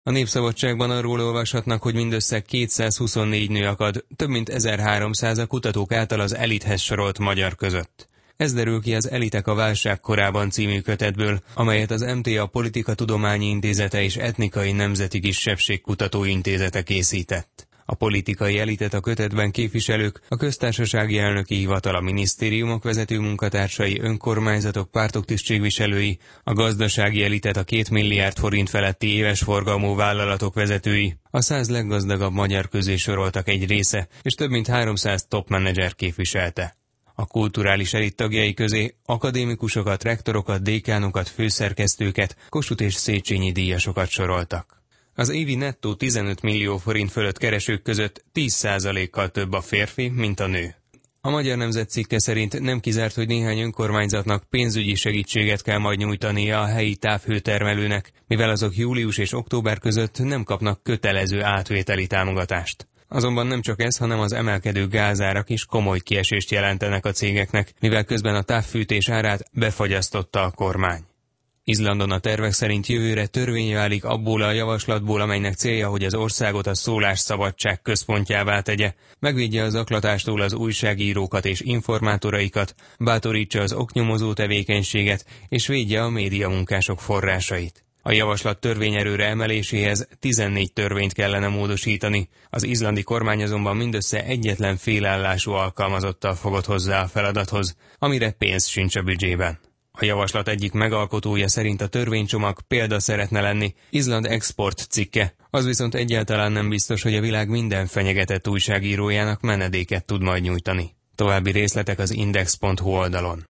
A Népszabadságban arról olvashatnak, hogy mindössze 224 nő akad, több mint 1300 a kutatók által az elithez sorolt magyar között. Ez derül ki az Elitek a válság korában című kötetből, amelyet az MTA Politikatudományi Intézete és Etnikai Nemzeti Kisebbségkutató Intézete készített. A politikai elitet a kötetben képviselők, a köztársasági elnöki hivatal, a minisztériumok vezető munkatársai, önkormányzatok, pártok tisztségviselői, a gazdasági elitet, a 2 milliárd forint feletti éves forgalmú vállalatok vezetői, a 100 leggazdagabb magyar közé soroltak egy része, és több mint 300 top menedzser képviselte. A kulturális elit tagjai közé akadémikusokat, rektorokat, dékánokat, főszerkesztőket, Kossuth és Széchenyi díjasokat soroltak. Az évi nettó 15 millió forint fölött keresők között 10%-kal több a férfi, mint a nő. A Magyar Nemzet cikke szerint nem kizárt, hogy néhány önkormányzatnak pénzügyi segítséget kell majd nyújtania a helyi távhőtermelőnek, mivel azok július és október között nem kapnak kötelező átvételi támogatást. Azonban nem csak ez, hanem az emelkedő gázárak is komoly kiesést jelentenek a cégeknek, mivel közben a távfűtés árát befagyasztotta a kormány. Izlandon a tervek szerint jövőre törvény válik abból a javaslatból, amelynek célja, hogy az országot a szólásszabadság központjává tegye, megvédje az zaklatástól az újságírókat és informátoraikat, bátorítsa az oknyomozó tevékenységet és védje a médiamunkások forrásait. A javaslat törvényerőre emeléséhez 14 törvényt kellene módosítani, az izlandi kormány azonban mindössze egyetlen félállású alkalmazottal fogott hozzá a feladathoz, amire pénz sincs a büdzsében. A javaslat egyik megalkotója szerint a törvénycsomag példa szeretne lenni, Izland Export cikke, az viszont egyáltalán nem biztos, hogy a világ minden fenyegetett újságírójának menedéket tud majd nyújtani. További részletek az index.hu oldalon.